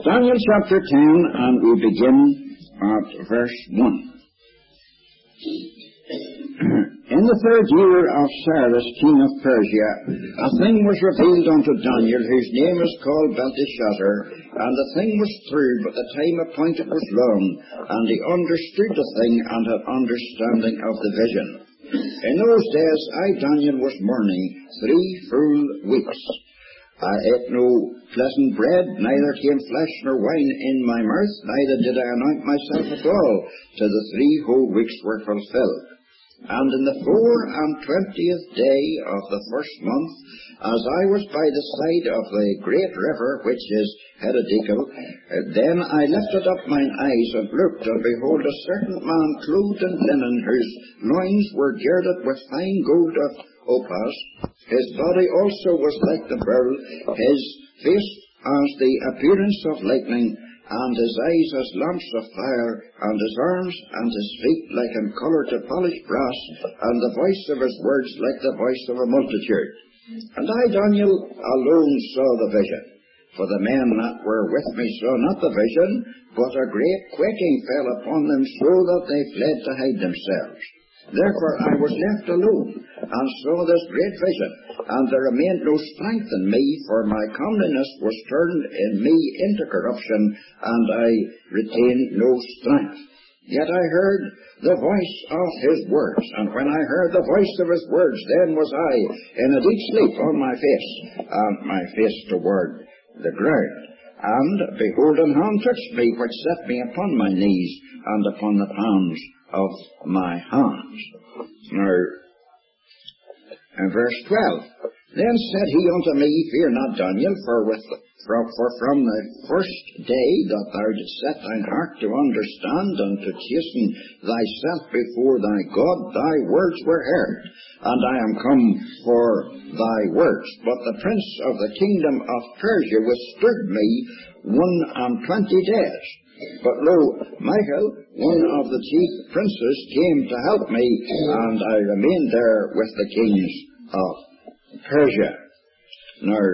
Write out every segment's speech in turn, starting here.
Daniel chapter 10, and we begin at verse 1. In the 3rd year of Cyrus, king of Persia, a thing was revealed unto Daniel, whose name is called Belteshazzar, and the thing was true, but the time appointed was long, and he understood the thing and had understanding of the vision. In those days I, Daniel, was mourning 3 full weeks. I ate no pleasant bread, neither came flesh nor wine in my mouth, neither did I anoint myself at all, till the 3 whole weeks were fulfilled. And in the 24th day of the 1st month, as I was by the side of the great river, which is Hedidekel, then I lifted up mine eyes and looked, and behold, a certain man clothed in linen, whose loins were girded with fine gold of Ophir. His body also was like the beryl, his face as the appearance of lightning, and his eyes as lamps of fire, and his arms and his feet like in colour to polished brass, and the voice of his words like the voice of a multitude. And I, Daniel, alone saw the vision, for the men that were with me saw not the vision, but a great quaking fell upon them, so that they fled to hide themselves. Therefore I was left alone, and saw this great vision, and there remained no strength in me, for my comeliness was turned in me into corruption, and I retained no strength. Yet I heard the voice of his words, and when I heard the voice of his words, then was I in a deep sleep on my face, and my face toward the ground. And behold, an hand touched me, which set me upon my knees, and upon the palms of my hands. Now, in verse 12, then said he unto me, Fear not, Daniel, for from the first day that thou didst set thine heart to understand and to chasten thyself before thy God, thy words were heard, and I am come for thy words. But the prince of the kingdom of Persia withstood me 21 days. But lo, Michael, one of the chief princes, came to help me, and I remained there with the kings of Persia. Now,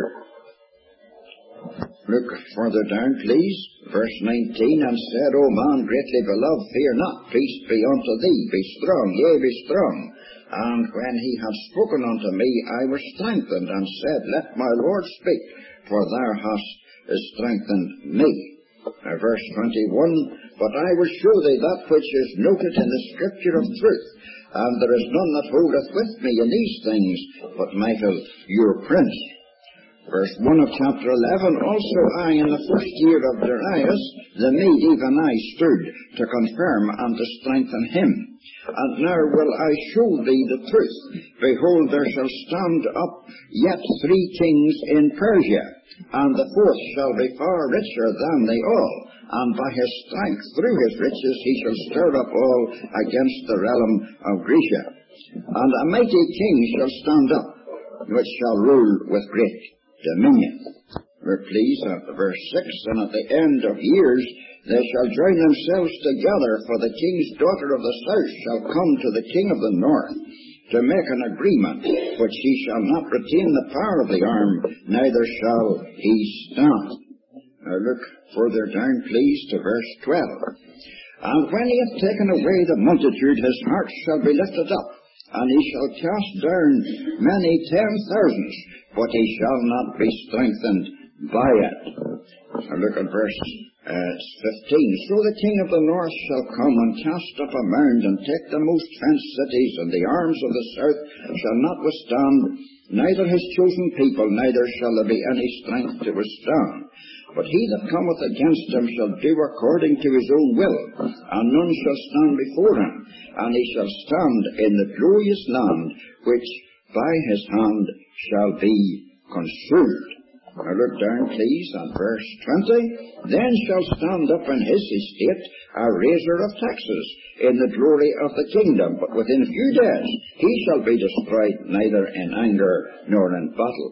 look further down, please. Verse 19, and said, O man greatly beloved, fear not, peace be unto thee, be strong, yea, be strong. And when he had spoken unto me, I was strengthened, and said, Let my Lord speak, for thou hast strengthened me. Verse 21, But I will show thee that which is noted in the scripture of truth, and there is none that holdeth with me in these things, but Michael your prince. Verse 1 of chapter 11, Also I in the 1st year of Darius the Mede, even I stood to confirm and to strengthen him. And now will I show thee the truth. Behold, there shall stand up yet 3 kings in Persia, and the 4th shall be far richer than they all, and by his strength through his riches he shall stir up all against the realm of Grecia. And a mighty king shall stand up, which shall rule with great dominion. We're pleased at verse 6, And at the end of years they shall join themselves together, for the king's daughter of the south shall come to the king of the north, to make an agreement, which he shall not retain the power of the arm, neither shall he stand. Now look further down, please, to verse 12. And when he hath taken away the multitude, his heart shall be lifted up, and he shall cast down many 10,000s, but he shall not be strengthened by it. Now look at verse 15. So the king of the north shall come and cast up a mound, and take the most fenced cities, and the arms of the south shall not withstand, neither his chosen people, neither shall there be any strength to withstand. But he that cometh against him shall do according to his own will, and none shall stand before him, and he shall stand in the glorious land, which by his hand shall be consumed. Now look down, please, on verse 20. Then shall stand up in his estate a raiser of taxes in the glory of the kingdom, but within a few days he shall be destroyed, neither in anger nor in battle.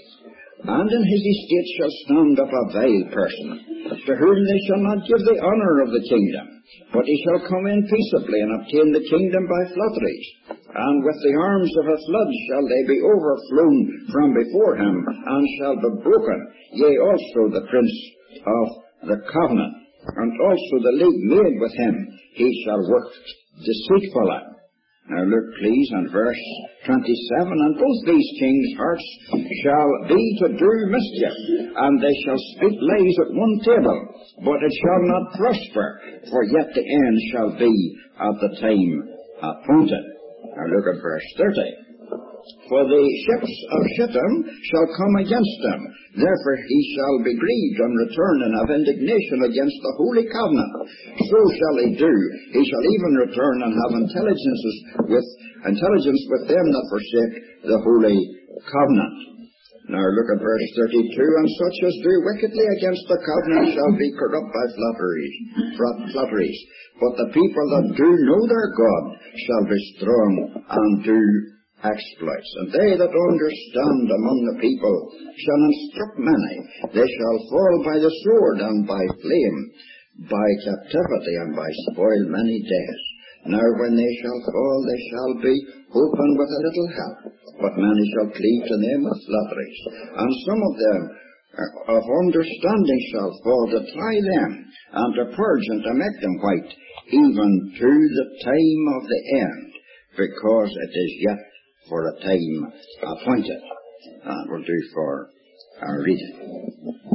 And in his estate shall stand up a vile person, to whom they shall not give the honour of the kingdom, but he shall come in peaceably, and obtain the kingdom by flatteries. And with the arms of a flood shall they be overflown from before him, and shall be broken, yea, also the prince of the covenant, and also the league made with him, he shall work deceitfully. Now look, please, in verse 27, and both these kings' hearts shall be to do mischief, and they shall speak lies at one table, but it shall not prosper, for yet the end shall be at the time appointed. Now look at verse 30. For the ships of Shittim shall come against them, therefore he shall be grieved and return and have indignation against the holy covenant. So shall he do. He shall even return and have intelligence with them that forsake the holy covenant. Now look at verse 32. And such as do wickedly against the covenant shall be corrupt by flatteries. But the people that do know their God shall be strong and do exploits. And they that understand among the people shall instruct many. They shall fall by the sword and by flame, by captivity and by spoil many days. Now when they shall fall, they shall be open with a little help, but many shall cleave to them with flatteries. And some of them of understanding shall fall to try them, and to purge and to make them white, even to the time of the end, because it is yet for a time appointed. That will do for our reading.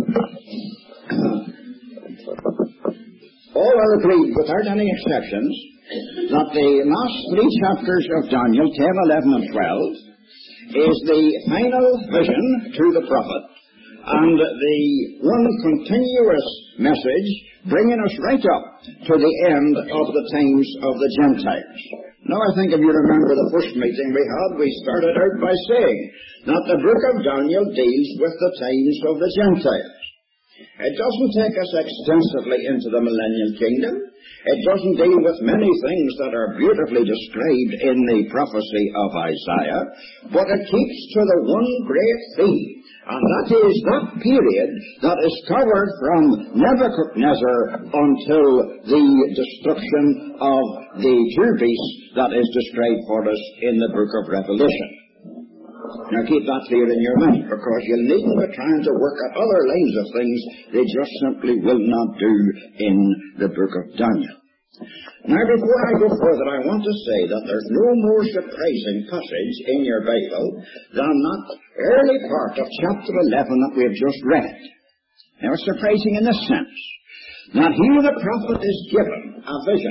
All are agreed, without any exceptions, that the last three chapters of Daniel, 10, 11, and 12, is the final vision to the prophet, and the one continuous message bringing us right up to the end of the times of the Gentiles. Now, I think if you remember the first meeting we had, we started out by saying that the book of Daniel deals with the times of the Gentiles. It doesn't take us extensively into the millennial kingdom. It doesn't deal with many things that are beautifully described in the prophecy of Isaiah, but it keeps to the one great theme, and that is that period that is covered from Nebuchadnezzar until the destruction of the two beasts that is described for us in the book of Revelation. Now keep that clear in your mind, because you needn't be trying to work at other lines of things they just simply will not do in the book of Daniel. Now before I go further, I want to say that there's no more surprising passage in your Bible than that early part of chapter 11 that we have just read. Now it's surprising in this sense, that here the prophet is given a vision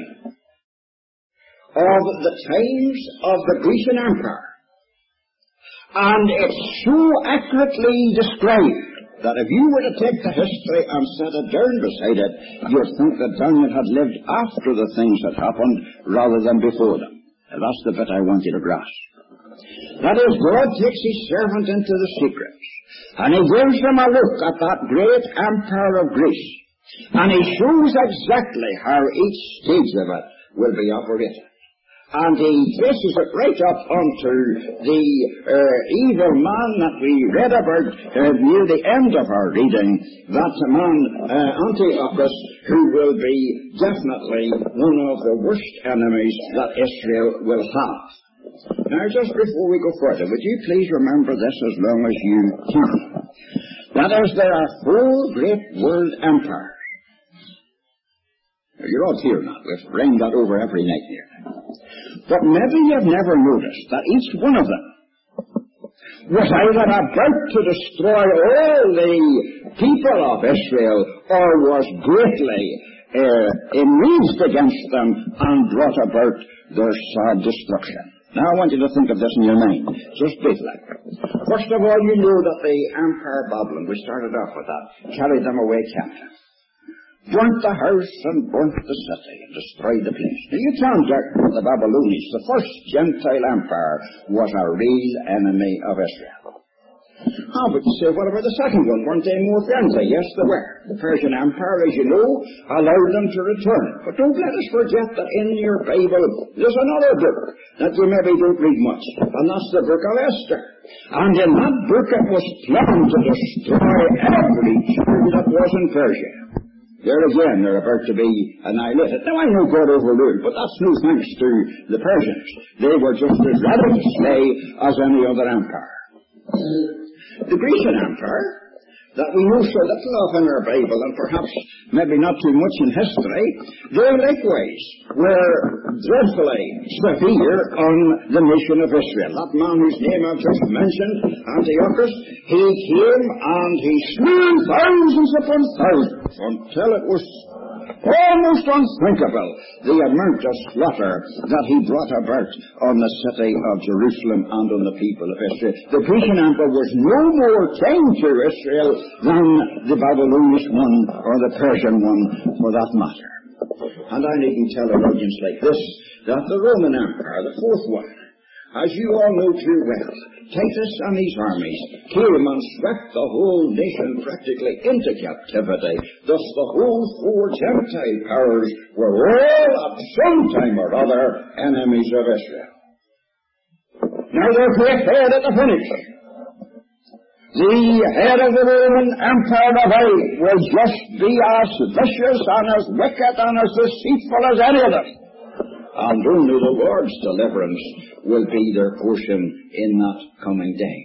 of the times of the Grecian Empire. And it's so accurately described that if you were to take the history and set it down beside it, you'd think that Daniel had lived after the things that happened rather than before them. And that's the bit I want you to grasp. That is, God takes his servant into the secrets, and he gives him a look at that great empire of Greece, and he shows exactly how each stage of it will be operated. And he traces it right up onto the evil man that we read about near the end of our reading, that man Antiochus, who will be definitely one of the worst enemies that Israel will have. Now, just before we go further, would you please remember this as long as you can? That is, there are four great world empires. Now, you're all here now. We've rained that over every night here. But maybe you've never noticed that each one of them was either about to destroy all the people of Israel, or was greatly enraged against them and brought about their sad destruction. Now I want you to think of this in your mind, just briefly. First of all, you know that the Empire Babylon, we started off with that, carried them away captive. Burnt the house and burnt the city and destroyed the place. Now you can't doubt that the Babylonians, the first Gentile empire, was a real enemy of Israel. How would you say, what about the second one? Weren't they more friendly? Yes, they were. The Persian Empire, as you know, allowed them to return. But don't let us forget that in your Bible there's another book that you maybe don't read much, and that's the book of Esther. And in that book it was planned to destroy every Jew that was in Persia. There again, they're about to be annihilated. Now, I know God overruled, but that's no thanks to the Persians. They were just as ready to slay as any other empire. The Grecian Empire, that we know so little of in our Bible, and perhaps maybe not too much in history, they likewise were dreadfully severe on the nation of Israel. That man whose name I've just mentioned, Antiochus, he came and he slew thousands upon thousands until it was almost unthinkable the amount of slaughter that he brought about on the city of Jerusalem and on the people of Israel. The Grecian emperor was no more king to Israel than the Babylonian one or the Persian one for that matter. And I needn't tell an audience like this that the Roman Empire, the fourth one, as you all know too well, Titus and his armies came and swept the whole nation practically into captivity. Thus the whole four Gentile powers were all at some time or other enemies of Israel. Now their great head at the finish, the head of the Roman Empire of old, will just be as vicious and as wicked and as deceitful as any of them. And only the Lord's deliverance will be their portion in that coming day.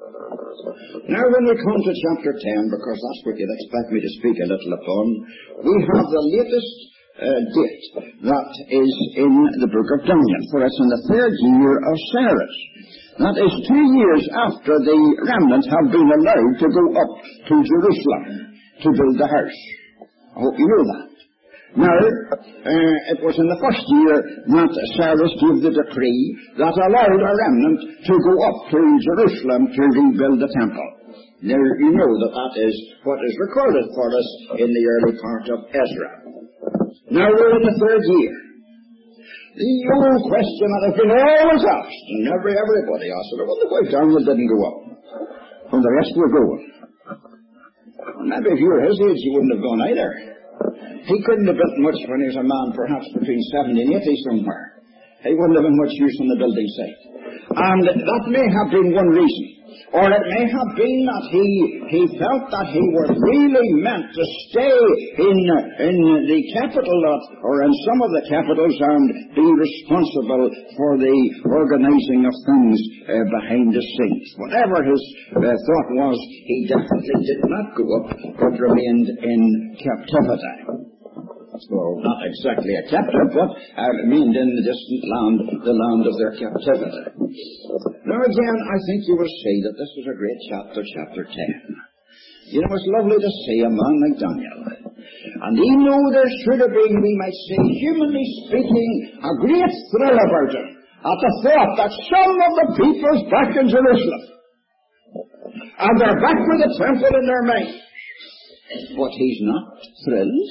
Now when we come to chapter 10, because that's what you'd expect me to speak a little upon, we have the latest date that is in the book of Daniel, for it's in the 3rd year of Cyrus. That is 2 years after the remnant have been allowed to go up to Jerusalem to build the house. I hope you know that. Now, it was in the 1st year that Cyrus gave the decree that allowed a remnant to go up to Jerusalem to rebuild the temple. Now, you know that that is what is recorded for us in the early part of Ezra. Now, we're in the 3rd year. The old question that has been always asked, and everybody asked it, I wonder why Daniel didn't go up when the rest were going. Well, maybe if you were his age, you wouldn't have gone either. He couldn't have built much when he was a man perhaps between 70 and 80 somewhere. He wouldn't have been much use on the building site. And that may have been one reason. Or it may have been that he felt that he was really meant to stay in the capital or in some of the capitals and be responsible for the organizing of things behind the scenes. Whatever his thought was, he definitely did not go up but remained in captivity. Well, not exactly a captive, but remained in the distant land, the land of their captivity. Now again, I think you will see that this is a great chapter, chapter 10. You know, it's lovely to see a man like Daniel. And he knew there should have been, we might say, humanly speaking, a great thrill about him at the thought that some of the people's back in Jerusalem. And they're back with the temple in their minds. But he's not thrilled.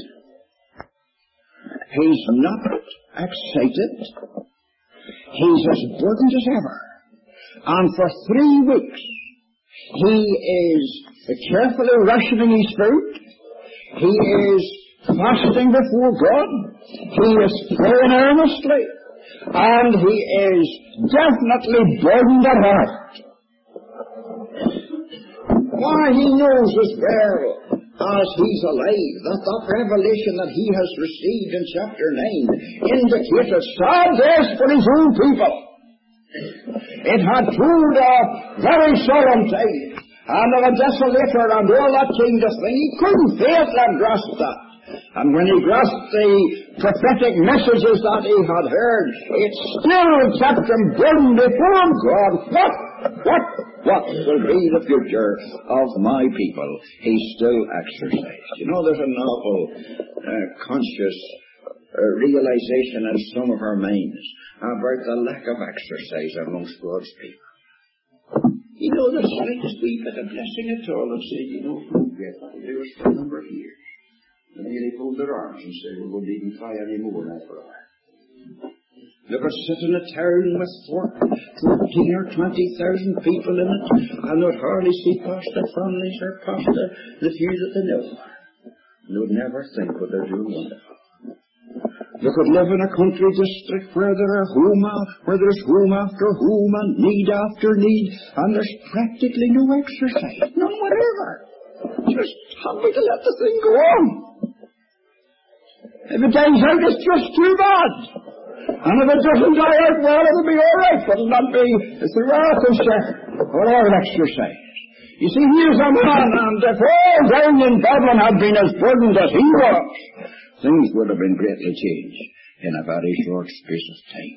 He's not excited. He's as burdened as ever. And for 3 weeks, he is carefully rationing his food. He is fasting before God. He is praying earnestly. And he is definitely burdened at heart. Why, he knows as well as he's alive that revelation that he has received in chapter 9 indicated sad days for his own people. It had told a very solemn time and of a desolator and all that kind of thing. He couldn't fail to grasp that. And when he grasped the prophetic messages that he had heard, it still kept him burdened before God. What will be the future of my people? He still exercised. You know, there's a novel conscious realization in some of our minds about the lack of exercise amongst God's people. You know, the slightest wee bit of blessing at all and say, you know, they were for a number of years. And then they fold their arms and say, we won't even try any more now for a while. They could sit in a town with 14 or 20,000 people in it, and they'd hardly see past their families or past the few that they know. They would never think what they're doing wonderful. They could live in a country district where there's home after home and need after need, and there's practically no exercise, none whatever. Just happy to let the thing go on. If it dies out, it's just too bad. And if it doesn't die out, well, it'll be all right. It'll not be throughout concern or all exercise. You see, here's a man, and if all down in Babylon had been as burdened as he was, things would have been greatly changed in a very short space of time.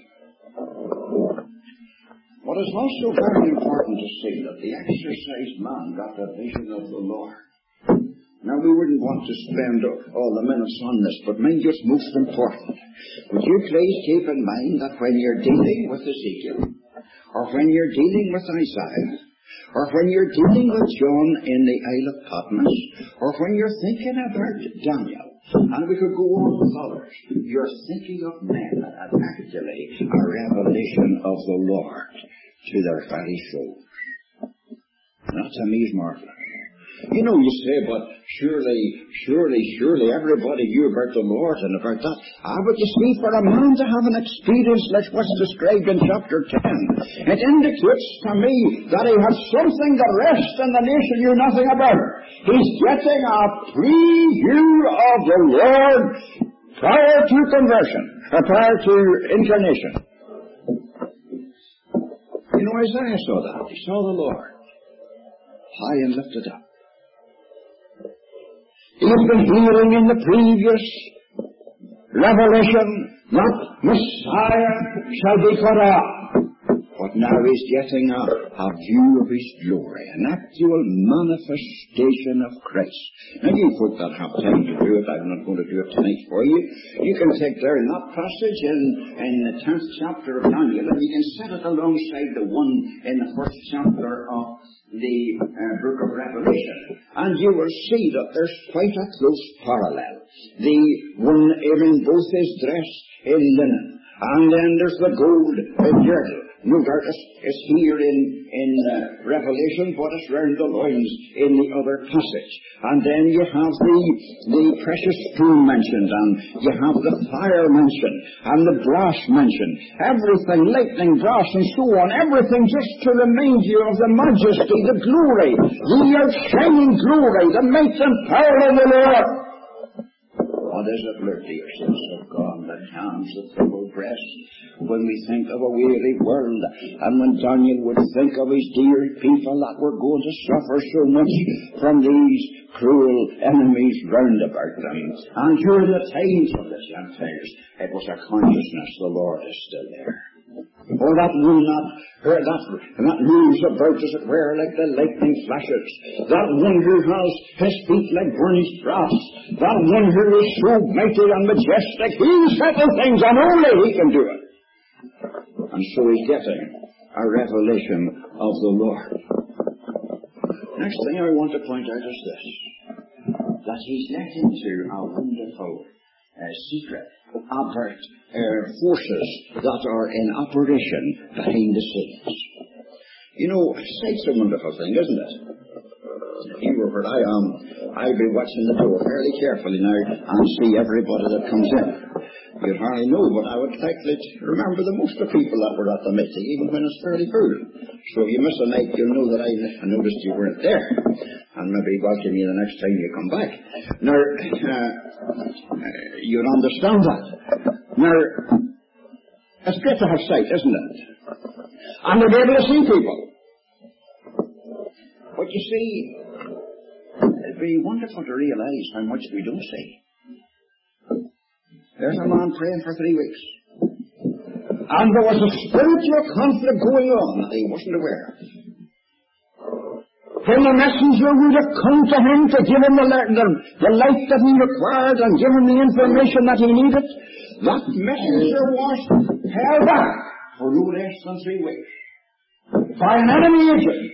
But it's also very important to see that the exercised man got the vision of the Lord. Now, we wouldn't want to spend all the minutes on this, but mind you, it's most important. Would you please keep in mind that when you're dealing with Ezekiel, or when you're dealing with Isaiah, or when you're dealing with John in the Isle of Patmos, or when you're thinking about Daniel, and we could go on with others, you're thinking of men that had actually a revelation of the Lord to their very souls. That to me is marvelous. You know, you say, but surely everybody knew about the Lord and about that. But you see, for a man to have an experience like what's described in chapter 10, it indicates to me that he had something the rest in the nation knew nothing about. He's getting a preview of the Lord prior to conversion, or prior to incarnation. You know, Isaiah saw that. He saw the Lord high and lifted up. He has been hearing in the previous revelation that Messiah shall be cut off. But now he's getting a view of his glory, an actual manifestation of Christ. Now you folk that have time to do it, I'm not going to do it tonight for you. You can take there in that passage in the 10th chapter of Daniel, and you can set it alongside the one in the 1st chapter of the book of Revelation, and you will see that there's quite a close parallel. The one in both is dressed in linen, and then there's the gold girdle. No doubt it's here in Revelation, but it's round the loins in the other passage. And then you have the precious stone mentioned, and you have the fire mentioned, and the brass mentioned. Everything, lightning, brass, and so on, everything just to remind you of the majesty, the glory, the outshining glory, the might and power of the Lord. What is it, Lord, dear saints of God, that calms the troubled breast when we think of a weary world, and when Daniel would think of his dear people that were going to suffer so much from these cruel enemies round about them. And during the times of the Gentiles, it was a consciousness the Lord is still there. Or that will not hurt, that moves about, as it were, like the lightning flashes. That one who has his feet like burnished brass. That one who is so mighty and majestic. He settles things, and only he can do it. And so he's getting a revelation of the Lord. Next thing I want to point out is this, that he's let into a wonderful secret overt forces that are in operation behind the scenes. You know, sight's a wonderful thing, isn't it? If you were where I am, I'd be watching the door fairly carefully now and see everybody that comes in. You'd hardly know, but I would likely remember the most of the people that were at the meeting, even when it's fairly full. So if you miss a night, you'll know that I noticed you weren't there, and maybe welcome you the next time you come back. Now, you'll understand that. Now, it's great to have sight, isn't it? And to be able to see people. But you see, it'd be wonderful to realize how much we don't see. There's a man praying for 3 weeks. And there was a spiritual conflict going on that he wasn't aware of. When the messenger would have come to him to give him the light that he required and give him the information that he needed, that messenger was held back for no less than 3 weeks by an enemy agent.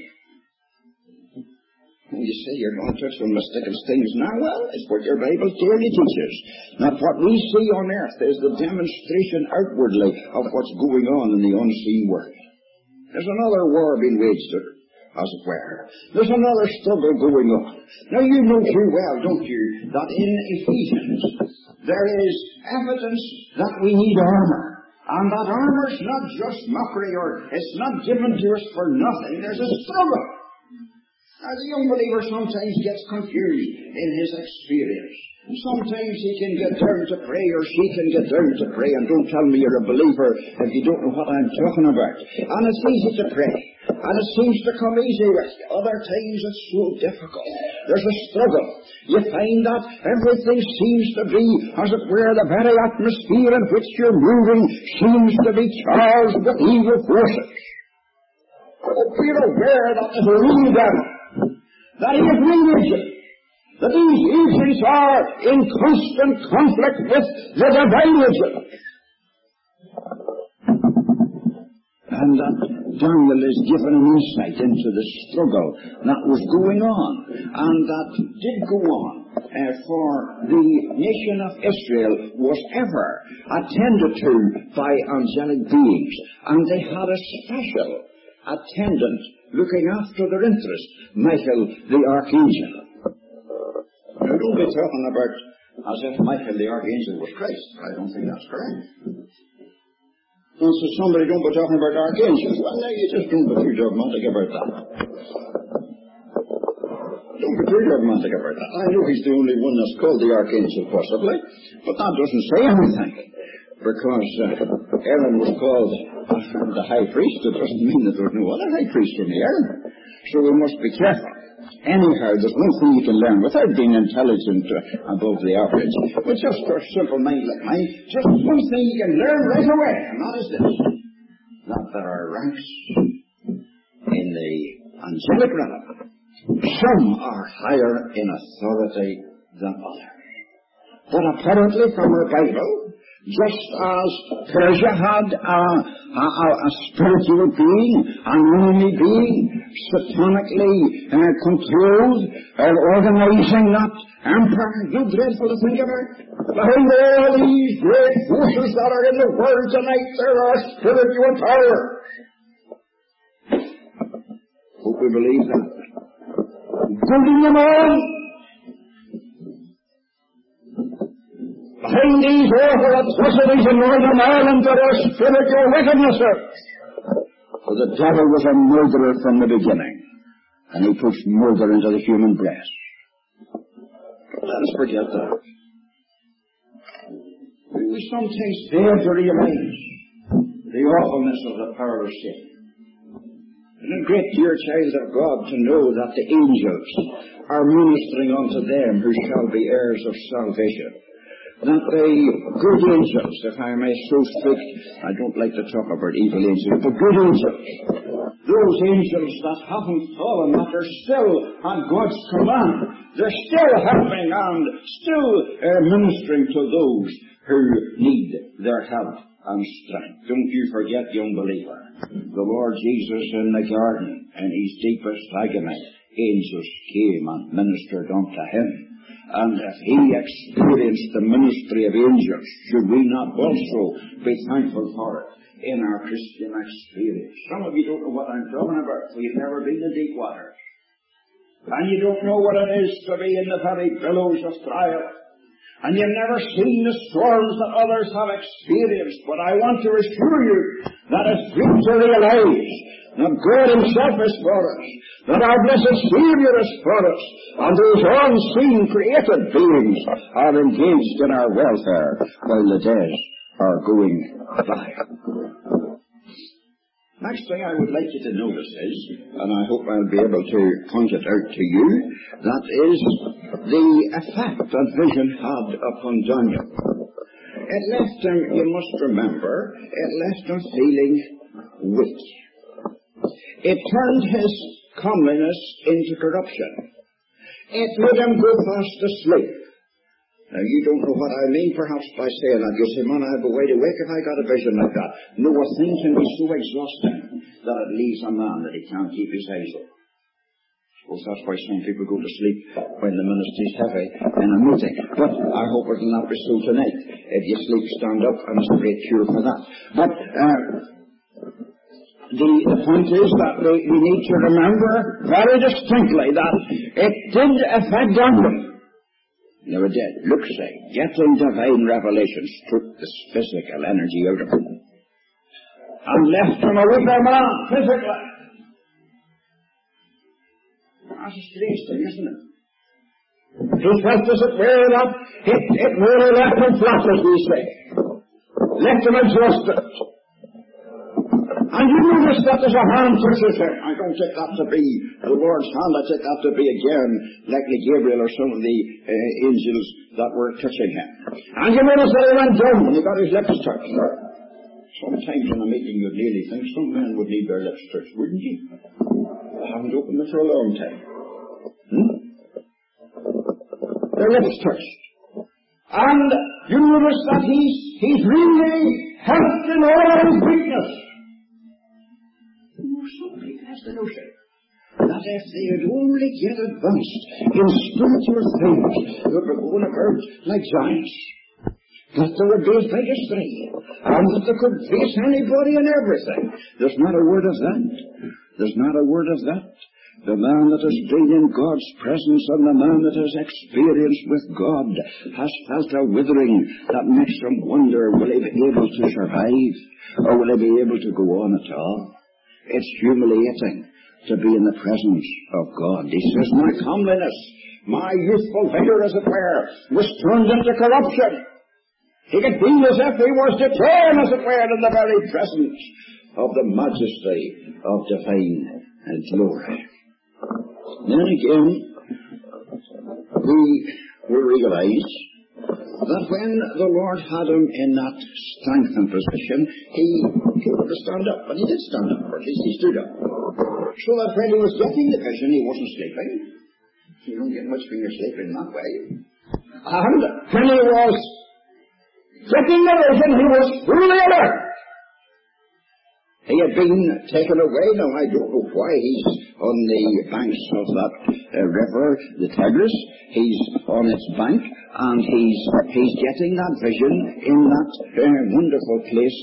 And you say you're going to touch on mystical things now. Well, it's what your Bible clearly teaches. Now, what we see on earth is the demonstration outwardly of what's going on in the unseen world. There's another war being waged, as it were. There's another struggle going on. Now, you know too well, don't you, that in Ephesians there is evidence that we need armor. And that armor's not just mockery, or it's not given to us for nothing. There's a struggle. Now, the young believer sometimes gets confused in his experience. Sometimes he can get down to pray, or she can get down to pray, and don't tell me you're a believer if you don't know what I'm talking about. And it's easy to pray, and it seems to come easy with you. Other times it's so difficult. There's a struggle. You find that everything seems to be, as it were, the very atmosphere in which you're moving seems to be charged with evil forces. Oh, be aware that there's a real devil, that he is religion, that these agents are in constant conflict with the divine agent. And that Daniel is given an insight into the struggle that was going on, and that did go on, for the nation of Israel was ever attended to by angelic beings, and they had a special attendant looking after their interest, Michael the Archangel. Now, don't be talking about as if Michael the Archangel was Christ. I don't think that's correct. And so somebody don't be talking about archangels. Well, now you just don't be too dogmatic about that. Don't be too dogmatic about that. I know he's the only one that's called the Archangel, possibly, but that doesn't say anything. Because Aaron was called the high priest, it doesn't mean that there's no other high priest in the Aaron. So we must be careful. Anyhow, there's one thing you can learn without being intelligent above the average. But just for a simple mind like mine, just one thing you can learn right away, and that is this: that there are ranks in the angelic realm. Some are higher in authority than others. But apparently from our Bible, just as Persia had a spiritual being, an enemy being, satanically controlled and organizing that empire, you dreadful to think about. Behind all these great forces that are in the world tonight, there are spiritual powers. Hope we believe that. Building them all. Behind these awful atrocities in Northern Ireland there are spiritual wickednesses. For the devil was a murderer from the beginning, and he pushed murder into the human breast. Let us forget that. We sometimes fail to realize the awfulness of the power of sin. And a great dear child of God to know that the angels are ministering unto them who shall be heirs of salvation. That the good angels, if I may so speak, I don't like to talk about evil angels, but good angels, those angels that haven't fallen, that are still at God's command, they're still helping and still ministering to those who need their help and strength. Don't you forget, young believer, the Lord Jesus in the garden, in his deepest agony, angels came and ministered unto him. And if he experienced the ministry of angels, should we not also be thankful for it in our Christian experience? Some of you don't know what I'm talking about, for you've never been in deep water. And you don't know what it is to be in the very billows of trial. And you've never seen the storms that others have experienced. But I want to assure you that it's good to realize that God himself is for us, that our blessed Savior is for us, and those unseen created beings are engaged in our welfare while the days are going by. Next thing I would like you to notice is, and I hope I'll be able to point it out to you, that is the effect that vision had upon Daniel. It left him, you must remember, it left him feeling weak. It turned his comeliness into corruption. It made him go fast asleep. Now, you don't know what I mean, perhaps, by saying that. You say, man, I'll be wide awake if I got a vision like that. No, a thing can be so exhausting that it leaves a man that he can't keep his eyes open. Of course, that's why some people go to sleep when the ministry's heavy in a meeting. But I hope it will not be so tonight. If you sleep, stand up, and it's a great cure for that. But the point is that we need to remember very distinctly that it did affect Daniel. Now it did. Look, say, getting divine revelations took this physical energy out of him and left him a weaker man physically. That's a strange thing, isn't it? He felt as it were that it really left him flat, as we say. Left him exhausted. And you notice that there's a hand touches him. I don't take that to be the Lord's hand. I take that to be again like the Gabriel or some of the angels that were touching him. And you notice that he went down and he got his lips touched. Sometimes in a meeting you'd nearly think some men would need their lips touched, wouldn't you? I haven't opened it for a long time. Their lips touched. And you notice that he's really helped in all his weakness. Somebody has the notion that if they had only get advanced in spiritual things, they were going about like giants, that they would be as big as three, and that they could face anybody and everything. There's not a word of that. There's not a word of that. The man that has been in God's presence and the man that has experienced with God has felt a withering that makes him wonder, will he be able to survive, or will he be able to go on at all? It's humiliating to be in the presence of God. He says, my comeliness, my youthful vigor, as it were, was turned into corruption. He could feel as if he was decaying, as it were, in the very presence of the majesty of divine glory. Then again, we will realize that when the Lord had him in that strengthened position, he would have stand up, and he did stand up, or at least he stood up. So that when he was getting the vision, he wasn't sleeping. You don't get much when you're sleeping that way. And when he was getting the vision, he was fully alert. He had been taken away. Now, I don't know why he's on the banks of that river, the Tigris. He's on its bank, and he's getting that vision in that wonderful place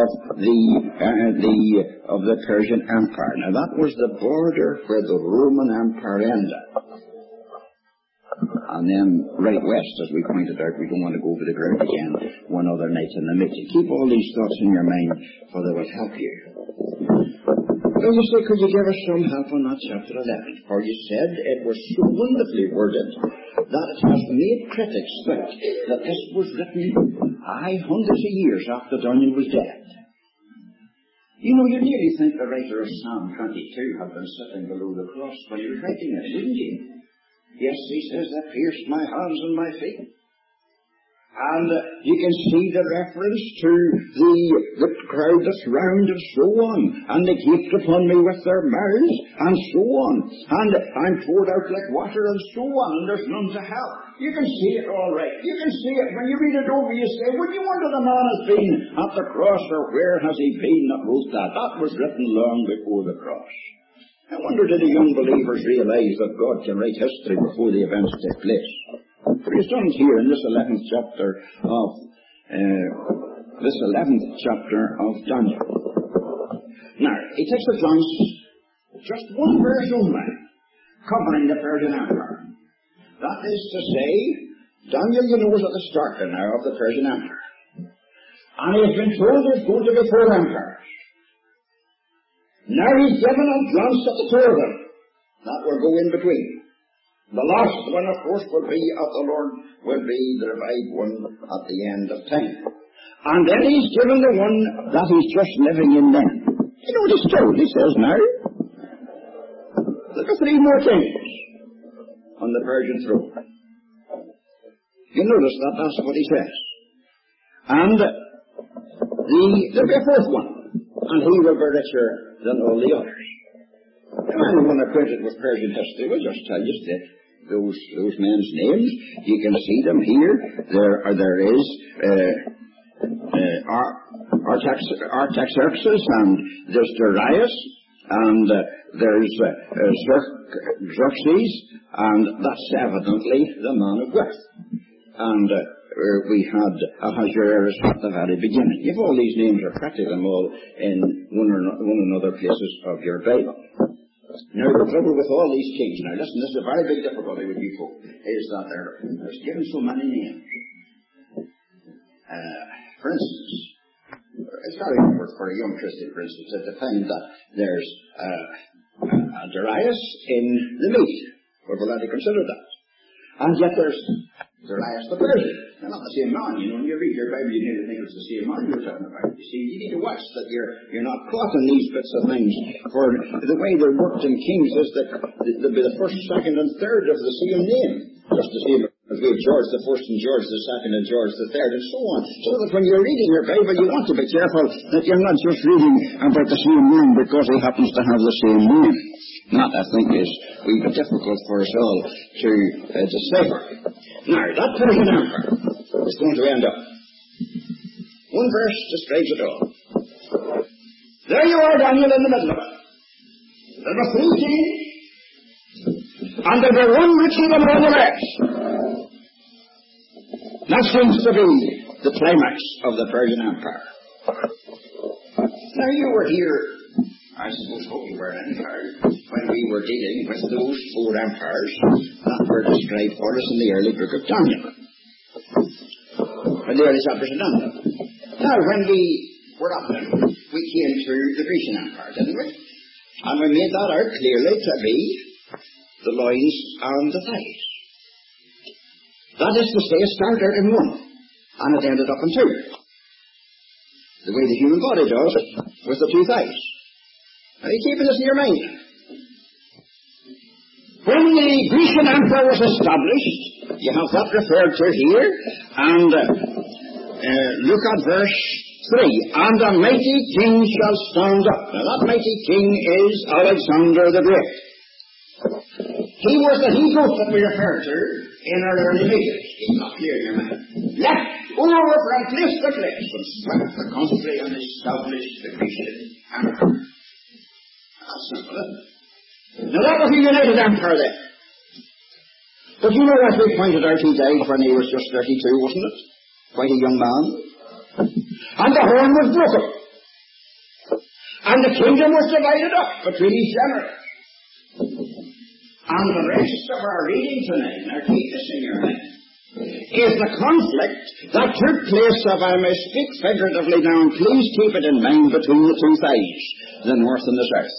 of the Persian Empire. Now, that was the border where the Roman Empire ended. And then right west, as we pointed out, we don't want to go over the ground again one other night in the meeting. Keep all these thoughts in your mind, for they will help you. Well, you say, could you give us some help on that chapter 11? For you said it was so wonderfully worded that it has made critics think that this was written hundreds of years after Daniel was dead. You know, you'd nearly think the writer of Psalm 22 had been sitting below the cross when he was writing it, wouldn't you? Yes, he says, that pierced my hands and my feet. And you can see the reference to the crowd that's round and so on. And they gaped upon me with their mouths and so on. And I'm poured out like water and so on. And there's none to help. You can see it all right. You can see it. When you read it over, you say, would you wonder the man has been at the cross, or where has he been that wrote that? That was written long before the cross. I wonder, did the young believers realize that God can write history before the events take place? For he's done it here in this 11th chapter of Daniel. Now, he takes a glance, just one verse only, covering the Persian Empire. That is to say, Daniel, you know, is at the start now of the Persian Empire. And he has been told there's going to be 4 empires. Now he's given a glance at the 2 of them that will go in between. The last one, of course, will be of the Lord, will be the revived one at the end of time. And then he's given the one that he's just living in then. You know what he's told? He says now, look at 3 more kings on the Persian throne. You notice that that's what he says. And there'll be a 4th one, and he will be richer than all the others. Anyone acquainted with Persian history will just tell you that those men's names, you can see them here. There is Artaxerxes, and there's Darius, and there's Xerxes, and that's evidently the man of wealth. And we had Ahasuerus at the very beginning. If all these names are practically them all in one or other places of your Bible. Now, the trouble with all these kings, now listen, this is a very big difficulty with you folk, is that there's given so many names. For instance, it's very important for a young Christian, for instance, to find that there's Darius in the meat. We've already considered that. And yet there's Darius the Persian. They're not the same man. You know, when you read your Bible, you need to think it's the same man you're talking about. You see, you need to watch that you're not caught in these bits of things. For the way they're worked in Kings is that they'll be the first, second, and third of the same name. Just the same as we have George the First and George the Second and George the Third and so on. So that when you're reading your Bible, you want to be careful that you're not just reading about the same name because he happens to have the same name. That, I think, is will be difficult for us all to decipher. Now, that Persian Empire is going to end up. One verse describes it all. There you are, Daniel, in the middle of it. There were 3 kings, and there were one richer than all the rest. That seems to be the climax of the Persian Empire. Now, you were here, I suppose, hope you were anyhow, when we were dealing with those 4 empires that were described for us in the early book of Daniel. In the early chapters of Daniel. Now, when we were up there, we came through the Grecian Empire, didn't we? And we made that out clearly to be the loins and the thighs. That is to say, it started in 1, and it ended up in 2. The way the human body does with the 2 thighs. Now, you keep this in your mind. When the Grecian Empire was established, you have that referred to here, and look at verse 3. And a mighty king shall stand up. Now, that mighty king is Alexander the Great. He was the he-goat that we referred to in our early meetings. He's not clear in your mind. Left over from place to place and swept the country and established the Grecian Empire. That's simple, isn't it? Now, that was a united empire then. But you know, as we pointed out, he died when he was just 32, wasn't it? Quite a young man. And the horn was broken. And the kingdom was divided up between his generals. And the rest of our reading tonight, now keep this in your mind, is the conflict that took place, if I may speak figuratively now, and please keep it in mind, between the 2 thighs, the north and the south.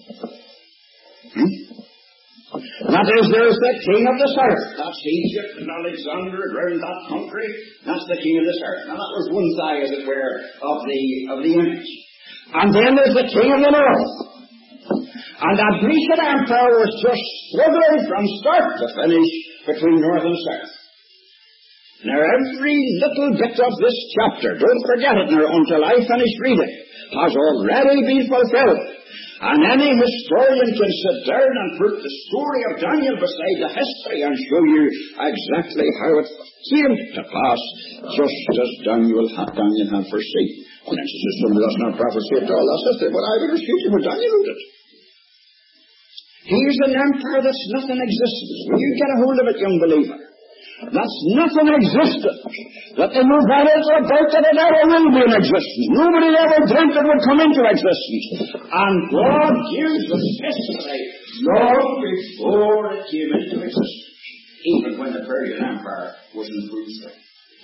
That is, there's the king of the south. That's Egypt and Alexander around that country. That's the king of the south. Now, that was one thigh, as it were, of the image. And then there's the king of the north. And that Grecian Empire was just struggling from start to finish between north and south. Now, every little bit of this chapter, don't forget it now until I finish reading, has already been fulfilled. And any historian can sit down and put the story of Daniel beside the history and show you exactly how it came to pass, just as Daniel had foreseen. And then she says, that's not prophecy at all. That's just what I would refute you, but Daniel wrote it. Here's an empire that's not in existence. Will you get a hold of it, young believer? That's not in existence. That the novellas are about that it ever will be in existence. Nobody ever dreamt it would come into existence. And God gives us history long before it came into existence. Even when the Persian Empire was in full swing.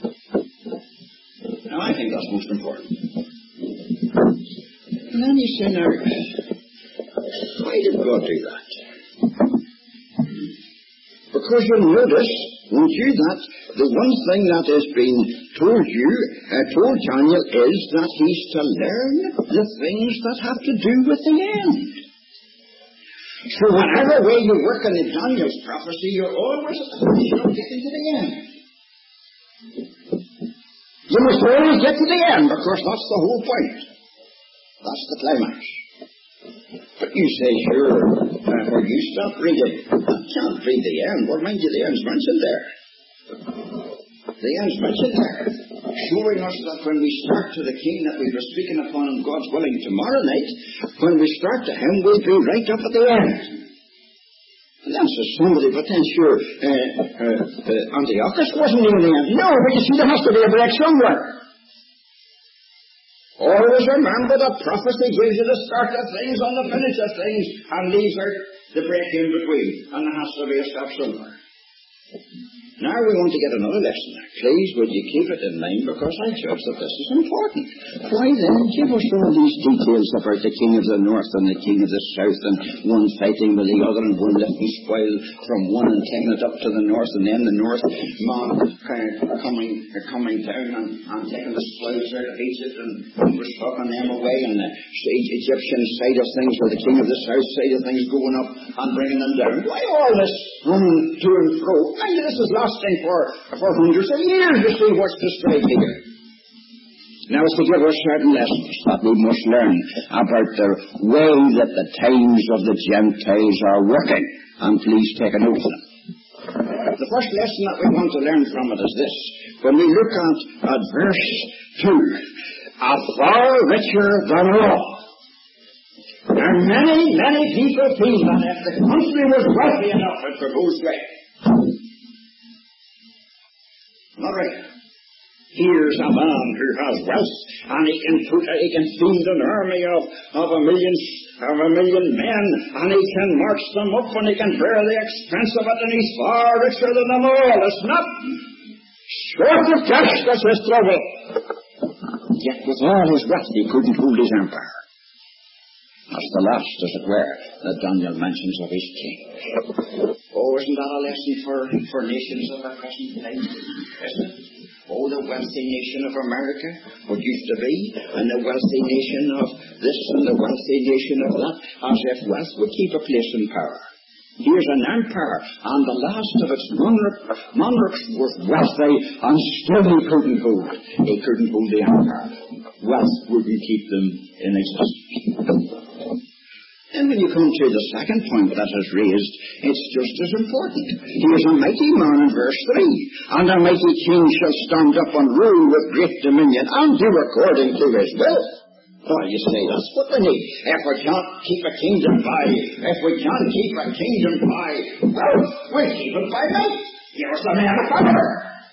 Now, I think that's most important. And then you say, now, why did God do that? Because you'll notice, won't you, that the one thing that has been told Daniel, is that he's to learn the things that have to do with the end. So whatever way you work in Daniel's prophecy, you're always at the finish of getting to the end. You must always get to the end, because that's the whole point. That's the climax. But you say, sure, when you stop reading, I can't read the end. Well, mind you, the end's mentioned there. The end's mentioned there, showing us that when we start to the King that we were speaking upon, and God's willing, tomorrow night, when we start to him, we'll be right up at the end. And then says somebody, but then sure, Antiochus wasn't near the end. No, but you see, there has to be a break somewhere. Always remember that prophecy gives you the start of things and the finish of things, and leaves out the break in between, and there has to be a stop somewhere. Now we want to get another lesson. Please, would you keep it in mind, because I judge that this is important. Why then give us all these details about the king of the north and the king of the south, and one fighting with the other, and one lifting spoil from one and taking it up to the north, and then the north man coming down and taking the spoils out of Egypt and was fucking them away, and the Egyptian side of things, or the king of the south side of things, going up and bringing them down. Why all this running to and fro? Mind you, this is lasting for hundreds of years. You see what's displayed here. Now it's to give us certain lessons that we must learn about the way that the times of the Gentiles are working. And please take a note of them. The first lesson that we want to learn from it is this. When we look at verse 2, a far richer than all. There are many, many people feel that if the country was wealthy enough, it would go straight. All right. Here's a man who has wealth, and he can feed an army of a million men, and he can march them up, and he can bear the expense of it, and he's far richer than them all. It's not short of cash that's his trouble. Yet with all his wealth, he couldn't hold his empire. That's the last, as it were, that Daniel mentions of his king. Oh, isn't that a lesson for nations of our present time? Isn't it? Oh, the wealthy nation of America, what used to be, and the wealthy nation of this and the wealthy nation of that, as if wealth would keep a place in power. Here's an empire, and the last of its monarchs was wealthy, and still he couldn't hold. He couldn't hold the empire. Wealth wouldn't keep them in existence. And when you come to the second point that is raised, it's just as important. Here's a mighty man in verse 3. And a mighty king shall stand up and rule with great dominion, and do according to his will. Well, you say, that's what we need. If we can't keep a kingdom by well, we'll keep it by might. Give us the man of power.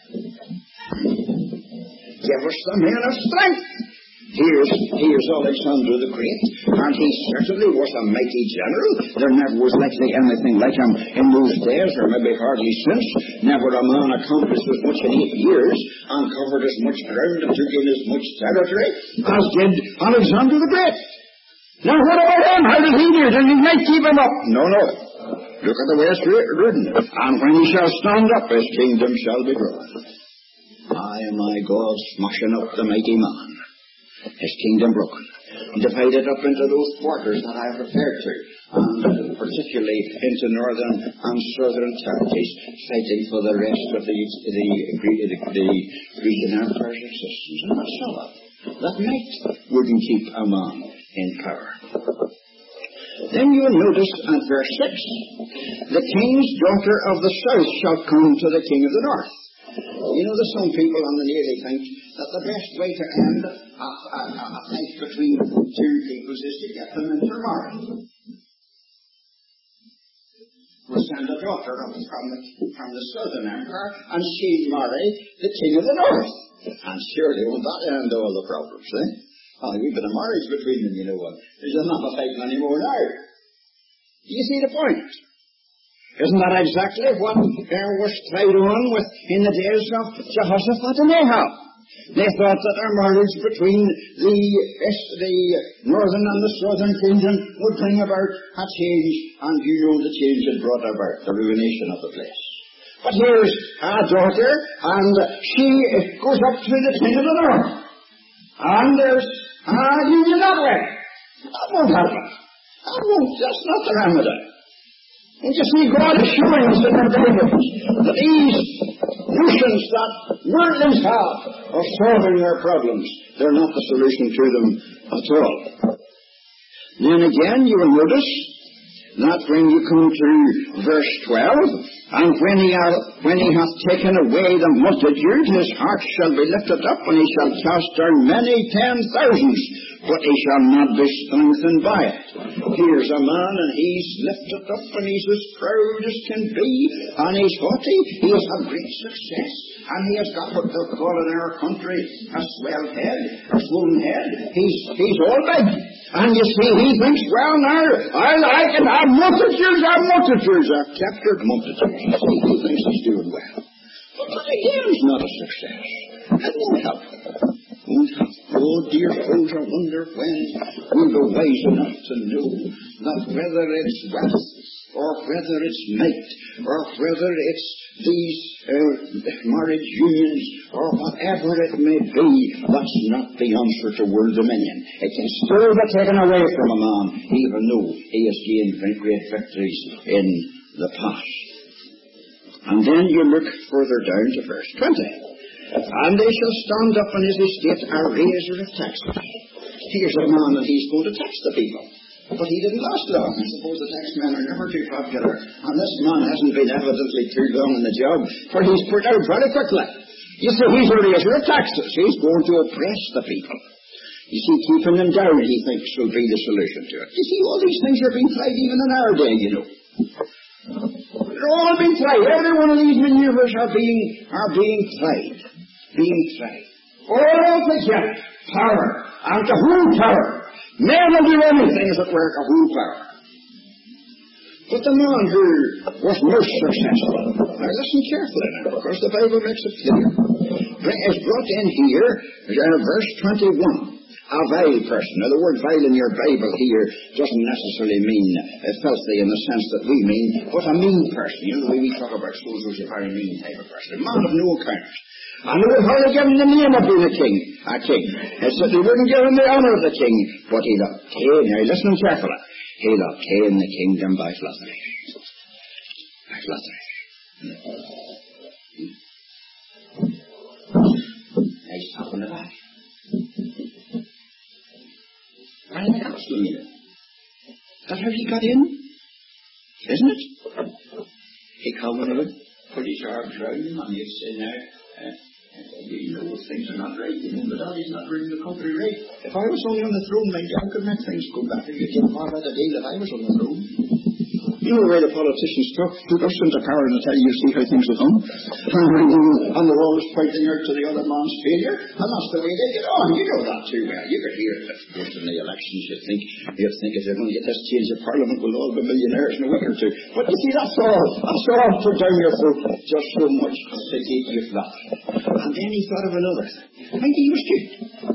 Give us the man of strength. Here's Alexander the Great, and he certainly was a mighty general. There never was likely anything like him in those days, or maybe hardly since. Never a man accomplished as much in 8 years, and covered as much ground, and took in as much territory, as did Alexander the Great. Now what about him? How did he do it? And he might keep him up. No. Look at the way it's written. And when he shall stand up, his kingdom shall be broken. My God, smashing up the mighty man. His kingdom broken, divided up into those quarters that I've referred to, and particularly into northern and southern territories, fighting for the rest of the Grecian Empire's existence. And that's all that might wouldn't keep a man in power. Then you will notice at verse 6, the king's daughter of the south shall come to the king of the north. You know, there's some people on the nearly think that the best way to end a fight between two peoples is to get them intermarried. We'll send a daughter up from the southern empire, and she'll marry the king of the north. And surely won't that end all the problems, eh? Oh, we've got a marriage between them, you know what. There's not a fight anymore now. Do you see the point? Isn't that exactly what was tried on with in the days of Jehoshaphat and Ahab? They thought that a marriage between the northern and the southern kingdom would bring about a change, and you know the change had brought about the ruination of the place. But here's a daughter, and she goes up to the king of the north, and there's a union that way. That won't happen. That's not the remedy. And you see, God is showing us in our Bibles that these notions that worldlings have of solving their problems, they're not the solution to them at all. Then again, you will notice that when you come to verse 12, and when he hath taken away the multitude, his heart shall be lifted up, and he shall cast down many 10,000s, but he shall not be strengthened by it. Here's a man, and he's lifted up, and he's as proud as can be, and he's haughty. He has had great success, and he has got what they'll call in our country a swell head, a swollen head. He's all big. And you see, he thinks, well, now, I can have multitudes, I've captured multitudes. You see, he thinks he's doing well. success. And no help. Oh, dear fools, I wonder when we'll be wise enough to know that whether it's wealth, or whether it's mate, or whether it's these marriage unions, or whatever it may be, that's not the answer to world dominion. It can still be taken away from a man, even though he has gained great victories in the past. And then you look further down to verse 20. And they shall stand up in his estate a raiser of taxes. Here's a man and he's going to tax the people. But he didn't last long. I suppose the taxmen are never too popular. And this man hasn't been evidently too long in the job, for he's put out very quickly. You see, he's a raiser of taxes. He's going to oppress the people. You see, keeping them down, he thinks, will be the solution to it. You see, all these things are being tried even in our day, you know. They're all being tried. Every one of these maneuvers are being tried. All to get power, and to hold power. Men will do anything as it were to hold power. But the man who was most successful, now listen carefully now, because the Bible makes it clear, is brought in here, verse 21. A vile person. Now the word vile in your Bible here doesn't necessarily mean filthy in the sense that we mean, but a mean person. You know the way we talk about souls who's a very mean type of person. A man of no account. And they would hardly give him the name of being a king. So they wouldn't give him the honour of the king, but he'll obtain, now listen carefully, he'll obtain the kingdom by flattery. By flattery. Nice tap on the back. Why in the gospel meter? That's how he got in, isn't it? He come and would put his arms round him and he'd say, now, you know things are not right, you know, the daddy's not running the country right. If I was only on the throne, mind you, I could make things go better. You can't far by the deal if I was on the throne. You know the way the politicians took us into power and tell you see how things will come. And they're always pointing out to the other man's failure. And that's the way they get on. You know that too well. You could hear it at first in the elections. You'd think if they're going to get this change of Parliament, we'll all be millionaires in a week or two. But you see, that's all put down your throat just so much to keep you flat. And then he thought of another thing. And he was cute.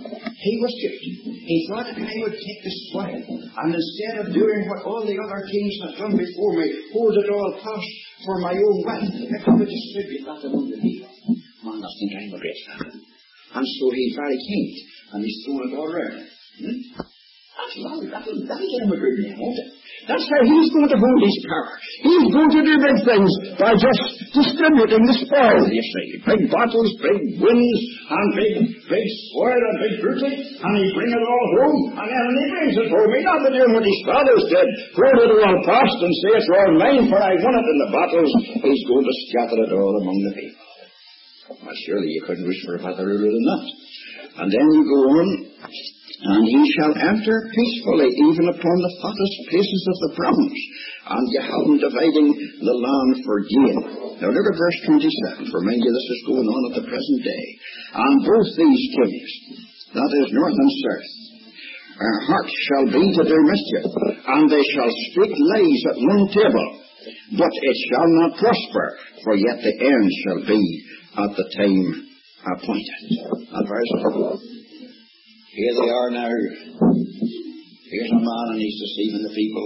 He thought if I would take the spoil, and instead of doing what all the other kings had done before me, hold it all fast for my own wealth, if I would distribute that among the people. Man, I think I'm a great fellow. And so he's very keen, and he's thrown it all around. That'll get him a good name, won't it? That's how he's going to hold his power. He's going to do big things by just distributing the spoil, you see. Big battles, big wins, and big spoil and big booty, and he bring it all home, and then when he brings it home, he's not doing what his fathers did, hold it all fast and say it's all mine, for I won it in the battles. He's going to scatter it all among the people. Well, surely you couldn't wish for a better ruler than that. And then you go on, and he shall enter peacefully even upon the fattest places of the province, and you have him dividing the land for gain. Now look at verse 27, for mind you this is going on at the present day. And both these kings, that is north and south, hearts shall be to do mischief, and they shall speak lies at one table, but it shall not prosper, for yet the end shall be at the time appointed. That verse. Here they are now. Here's a man and he's deceiving the people.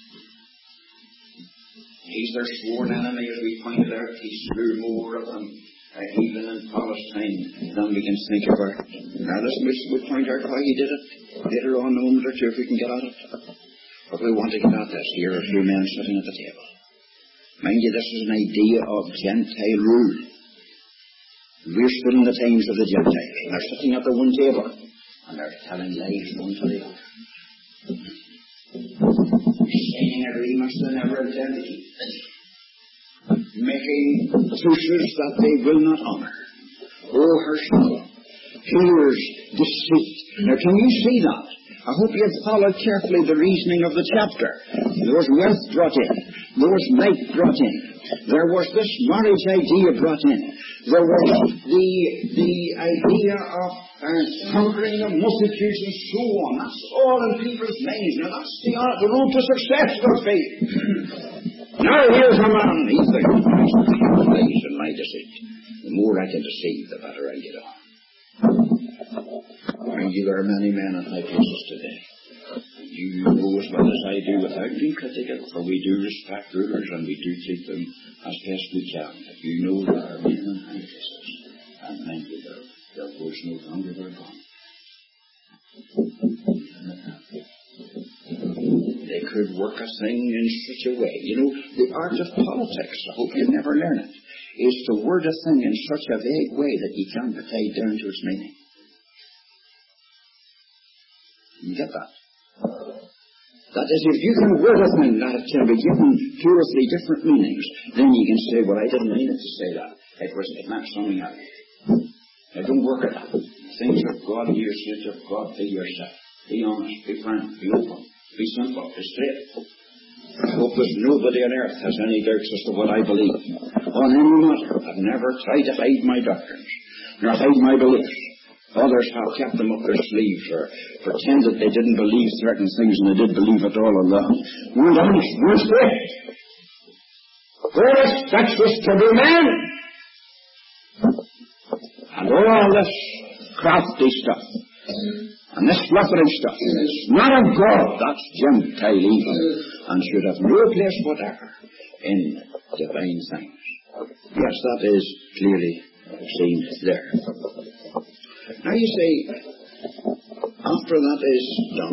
He's their sworn enemy, as we pointed out. He slew more of them, even in Palestine, than we can think about. Now listen, we'll point out why he did it later on in a moment or two if we can get at it. But we want to get at this. Here are a few men sitting at the table. Mind you, this is an idea of Gentile rule. We're still in the times of the Gentiles. They're sitting at the one table. And they're telling lies one to the other. Signing agreements they never intend to keep. Making truces that they will not honour. Oh, Herschel, here's deceit. Now, can you see that? I hope you have followed carefully the reasoning of the chapter. There was wealth brought in. There was might brought in. There was this marriage idea brought in. There was the idea of conquering the multitudes and so on. That's all in people's minds. Now that's the road to success for faith. Now here's a man, he thinks, lies and my deceit. The more I can deceive, the better I get on. Mind you, there are many men in high places today. You know as well as I do, without being critical, for we do respect rulers and we do treat them as best we can. But you know there are men in high places, and mind you, their words no longer are gone. They could work a thing in such a way. You know, the art of politics, I hope you never learn it, is to word a thing in such a vague way that you can't put it down to its meaning. You get that? That is, if you can word a thing that it can be given 2 or 3 different meanings, then you can say, well, I didn't mean it to say that. It meant something else. Now, don't work at that. Things of God, you say of God, be yourself. Be honest, be frank, be open, be simple, be straight. I hope there's nobody on earth has any doubts as to what I believe. On any matter, I've never tried to hide my doctrines, nor hide my beliefs. Others have kept them up their sleeves or pretended they didn't believe certain things and they did believe it all along. We're honest, we're straight. We're expected to be men. And all this crafty stuff and this fluttering stuff is not of God. That's Gentile evil and should have no place whatever in divine things. Yes, that is clearly seen there. Now you say, after that is done,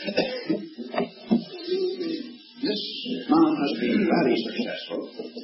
this man has been very successful.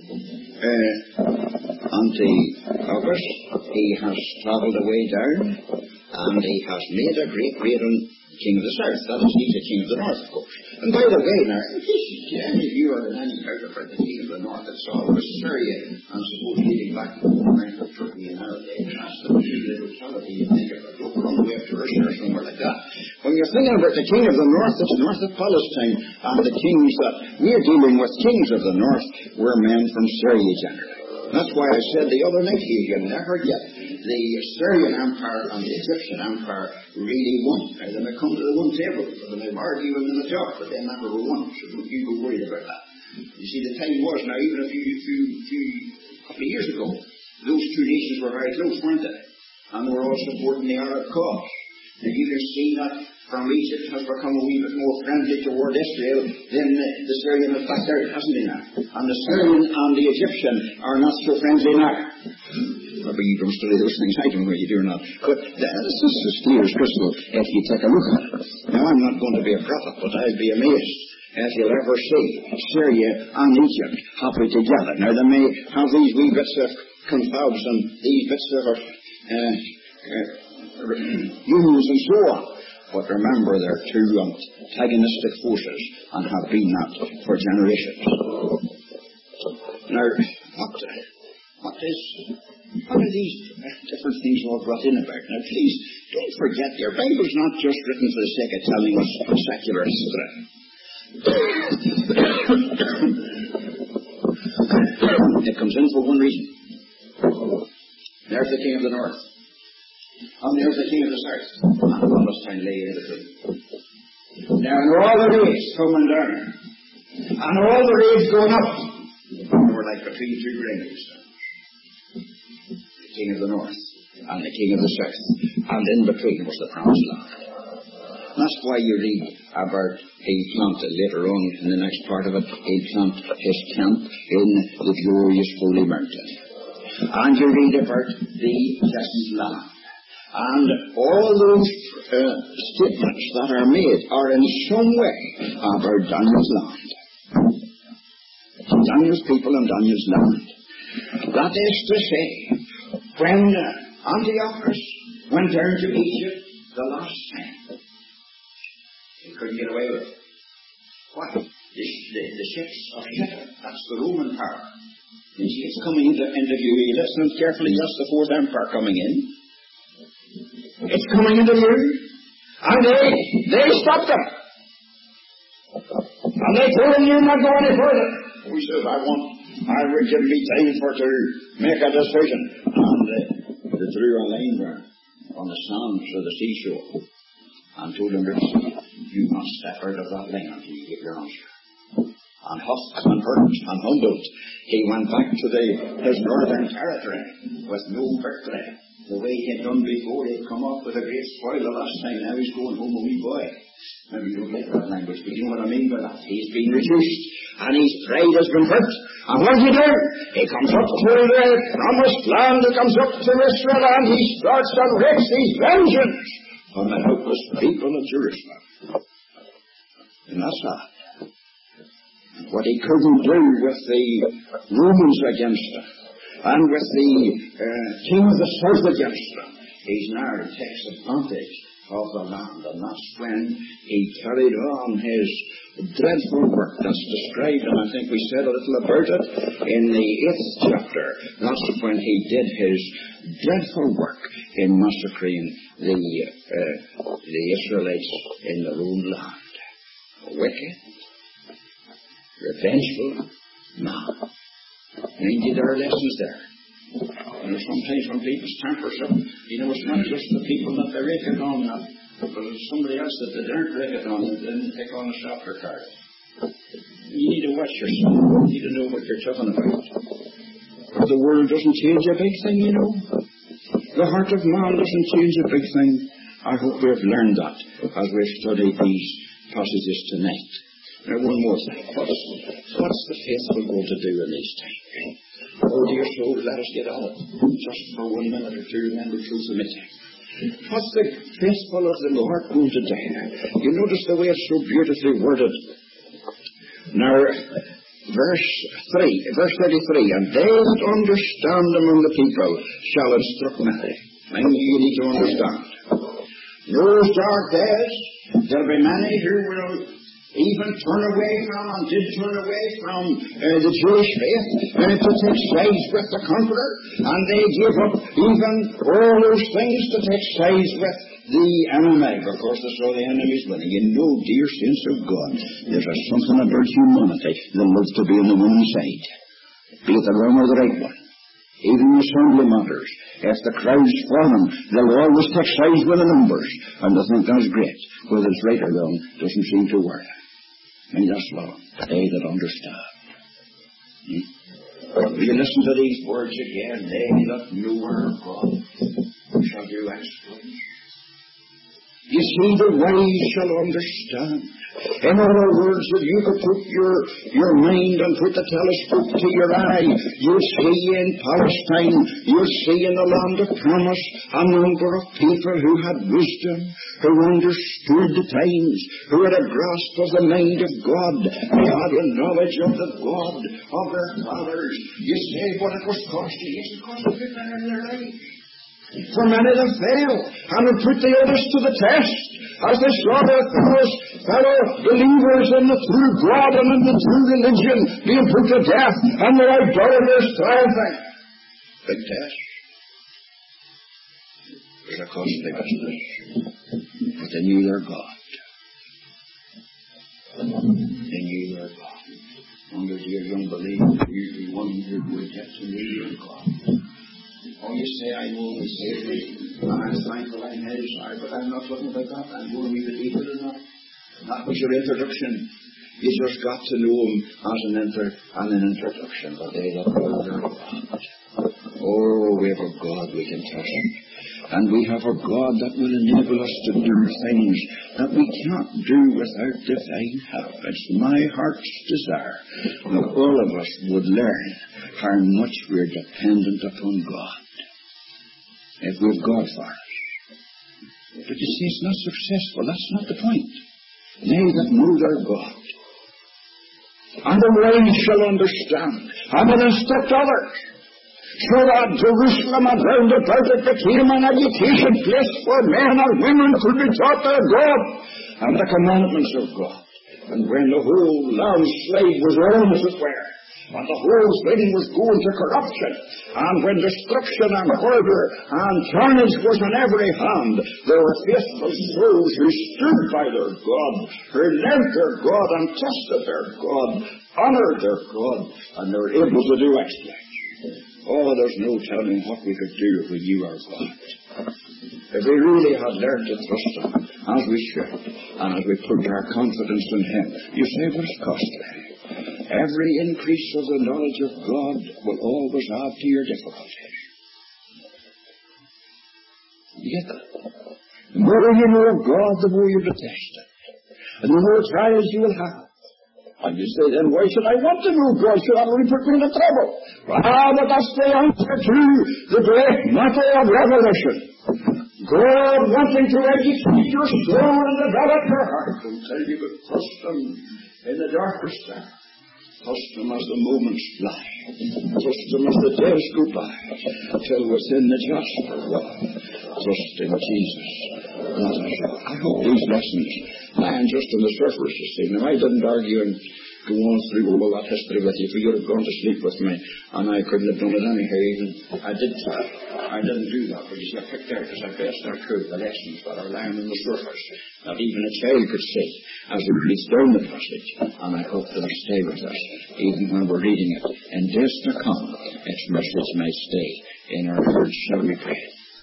Antiochus, he has travelled away down, and he has made a great king of the south. That is, he's a king of the north, of course. And by the way, now, any of you are in any doubt about the king of the north, it's always Syria, and suppose leading back to the land of Turkey in our day. That's the little totality you think of it. Don't run away to Russia or somewhere like that. When you're thinking about the king of the north, it's north of Palestine, and the kings that we're dealing with, kings of the north, were men from Syria generally. That's why I said the other night here, you never get the Syrian Empire and the Egyptian Empire really won. Now, they may come to the one table, they may argue in the dark, but they never were won. So don't you be worried about that. You see, the time was now, even a couple of years ago, those 2 nations were very close, weren't they? And they were all supporting the Arab cause. Now, you can see that from Egypt has become a wee bit more friendly toward Israel than the Syrian has backed out, hasn't he now? And the Syrian and the Egyptian are not so friendly now. Maybe you don't study those things, I don't know you do or not. But this is as clear as crystal if you take a look at it. Now, I'm not going to be a prophet, but I'd be amazed if you'll ever see Syria and Egypt happy together. Now, they may have these wee bits of confabs and these bits of unions and so on. But remember, they're 2 antagonistic forces and have been that for generations. Now, what are these different things all brought in about? Now, please, don't forget, your Bible's not just written for the sake of telling us secular history. It comes in for one reason. There's the king of the north. And there's the king of the south. And Palestine lay in between. Now, and all the raids coming down. And all the raids going up. They were like between 2 rings. The king of the north and the king of the south. And in between was the promised land. That's why you read about he planted later on in the next part of it, he planted his camp in the glorious holy mountain. And you read about the pleasant land. And all those statements that are made are in some way about Daniel's land. Daniel's people and Daniel's land. That is to say, when Antiochus went down to Egypt the last time, he couldn't get away with it. What? The ships of Shittim, that's the Roman power. You see, it's coming into view. You listen carefully, that's the 4th Empire coming in. It's coming into view. And they stopped them. And they told him, you're not going any further. He says, I would give me time to make a decision. And they drew a line there on the sands of the seashore and told him, you must step out of that line until you give your answer. and Hufts and Hurt and Humboldt. He went back to his northern territory with no victory. The way he had done before, he'd come off with a great spoil the last time. Now he's going home a wee boy. Maybe you don't like that language, but you know what I mean by that. He's been reduced, and his pride has been hurt. And what does he do? He comes up to the promised land, he comes up to Israel, and he starts and wreaks his vengeance on the helpless people of Jerusalem. And that's that. What he couldn't do with the Romans against him, and with the king of the south against him, he's now takes advantage of the land, and that's when he carried on his dreadful work that's described, and I think we said a little about it in the 8th chapter. That's when he did his dreadful work in massacring the Israelites in their own land. Wicked, revengeful man. And indeed there are lessons there. You know, sometimes when people's tempers up, you know, it's not just the people that they rake it on, but it's somebody else that they don't rake it on and then take on a softer card. You need to watch yourself. You need to know what you're talking about. The world doesn't change a big thing, you know. The heart of man doesn't change a big thing. I hope we've learned that as we've studied these passages tonight. Now, one more thing. What's the faithful going to do in these times? Oh, dear soul, let us get on it. Just for 1 minute or two, and then we'll close the meeting. What's the faithful of the Lord going to do? You notice the way it's so beautifully worded. Now, verse 33, and they that understand among the people shall instruct many. Mind you need to understand. In those dark days, there'll be many who will even turn away from, and did turn away from the Jewish faith, to take sides with the conqueror, and they give up even all those things to take sides with the enemy, because they saw the enemy's winning. You know, dear saints of God, there's something about humanity that loves to be on the winning side, be it the wrong or the right one. Even in assembly matters, if the crowd's forming, they'll always take sides with the numbers, and they think that's great. Whether it's right or wrong doesn't seem to worry. And that's what they that understand. Will you listen to these words again? They that know our God shall do exploits. You see, the wise shall understand. In other words, if you could put your mind and put the telescope to your eye, you'll see in Palestine, you'll see in the land of promise, a number of people who had wisdom, who understood the times, who had a grasp of the mind of God, who had a knowledge of the God of their fathers. You say what it was costing. It cost a bit in their life. For many of them failed, and would put the others to the test, as they saw their fellow believers in the true God and in the true religion being put to death, and their idolaters triumphing. Big test. It was a costly business, but they knew their God. They knew their God. And your dear young believer, usually one who would get to know your God. Oh, you say, I know the Savior, and I'm thankful I'm his, but I'm not talking about that. I'm going to be the deeper than that. That was your introduction. You just got to know him as an introduction. But they that know their God. Oh, we have a God we can trust. And we have a God that will enable us to do things that we can't do without divine help. It's my heart's desire that all of us would learn how much we're dependent upon God. If we've God for us. But you see, it's not successful. That's not the point. They that know their God. And the wise shall understand, and will instruct others, so that Jerusalem and round about it became an education place where men and women could be taught their God and the commandments of God. And when the whole landslide was wrong, as it were, and the whole thing was going to corruption, and when destruction and murder and carnage was on every hand, there were faithful souls who stood by their God, who loved their God and trusted their God, honoured their God, and they were able to do exploits. Oh, there's no telling what we could do if we knew our God. If we really had learned to trust Him, as we should, and as we put our confidence in Him. You say, but it's costly. Every increase of the knowledge of God will always add to your difficulties. You get that? The more you know of God, the more you detest it. And the more trials you will have. And you say, then why should I want to know God? Should I only put me into trouble? But that's the answer to the great matter of Revelation. God wanting to educate your soul and develop your heart until you could trust Him in the darkest time. Trust Him as the moments fly. Trust Him as the days go by. Till within the jasper wall. Trust in Jesus. I hope these lessons land just on the surface, you see. Now, I didn't argue and go on through all that history with you, for you'd have gone to sleep with me, and I couldn't have done it anyhow. Even I didn't do that, but you see, I picked out as I best I could the lessons that are lying on the surface, that even a child could see as we read down the passage, and I hope they'll stay with us, even when we're reading it. In days to come, its message may stay in our hearts. Shall we pray?